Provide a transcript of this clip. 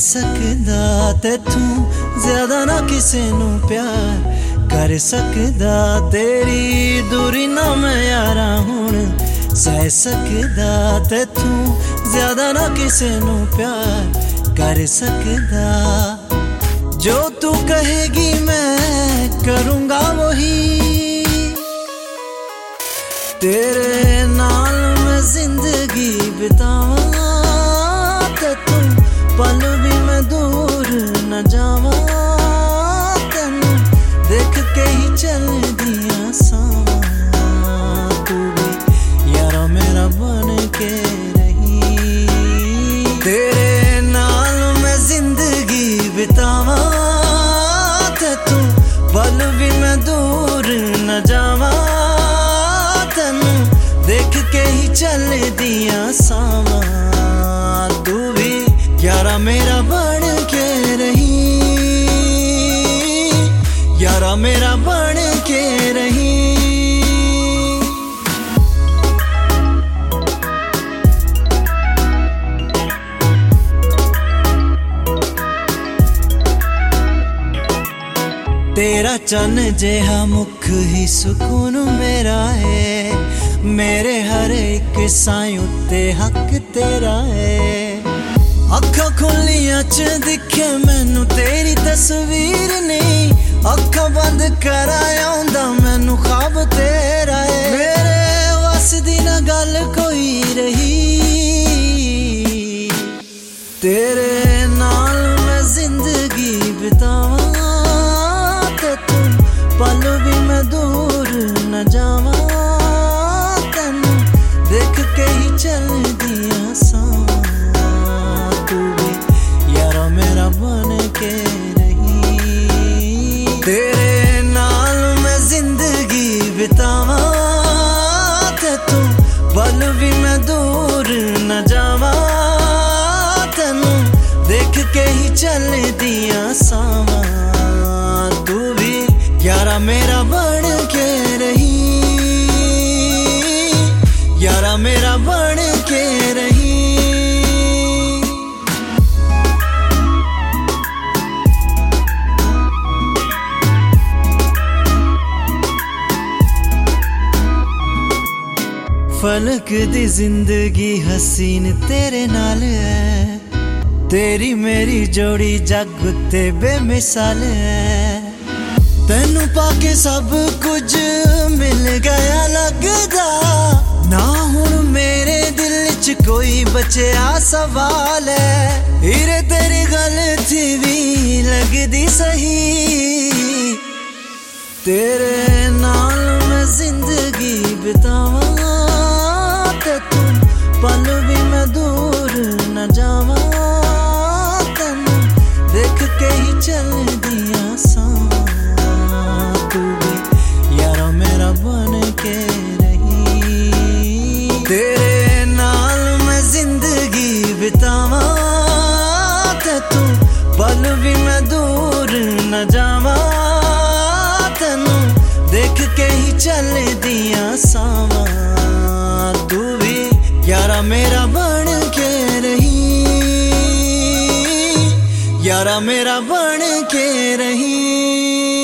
सकदा तैथू ज्यादा ना किसे नू प्यार कर सकदा, तेरी दूरी ना मैं यारा हुण सह सकदा, तैथू ज्यादा ना किसे नू प्यार कर सकदा। जो तू कहेगी मैं करूँगा वही, तेरे नाल मैं जिंदगी बितावा, तू पल भी मैं दूर न जावा, तेनू देख के ही चल दिया सावा, तू भी यारा मेरा बन के रही, तेरे नाल मैं जिंदगी बितावा, तू पल भी मैं दूर न जावा, तेनू देख के ही चल दिया सावा, तू भी यारा मेरा बन के रही, यारा मेरा बन के रही। तेरा चन जेहा मुख ही सुकून मेरा है, मेरे हर एक साई उत्ते हक तेरा है। अखा खुलियां च दिखे मैनू तेरी तस्वीर नहीं, अखा बंद कराया आउंदा मैनू ख्वाब तेरा है, मेरे वस दी ना गल कोई रही, तेरे नाल मैं जिंदगी बितावा, तू पल भी मैं दूर न जावा, तेनू देख के ही चल दिया सावा, तू भी यारा मेरा बन के रही, तेरे नाल मैं जिंदगी बितावा, तू पल भी मैं दूर न जावा, तेनू देख के ही चल दिया सावा, तू भी यारा मेरा बन के रही, यारा मेरा बन के रही। फलक दी जिंदगी हसीन तेरे नाल है, तेरी मेरी जोड़ी जग ते बेमिसाल है, तेनू पाके सब कुछ मिल गया लगदा, ना हुण मेरे दिल च कोई बचया सवाल है, हीरे तेरी गलती भी लगदी सही, तेरे नाल मैं जिंदगी बितावा, तू पल भी मैं दूर न जावा, तेनू देख के ही चल दिया सावा, तू भी यारा मेरा बन के रही, तेरे नाल मैं जिंदगी बितावा, तू पल भी मैं दूर न जावा, तेनू देख के ही चल दिया सावा, तू भी यारा मेरा बन के रही, यारा मेरा बन के रही।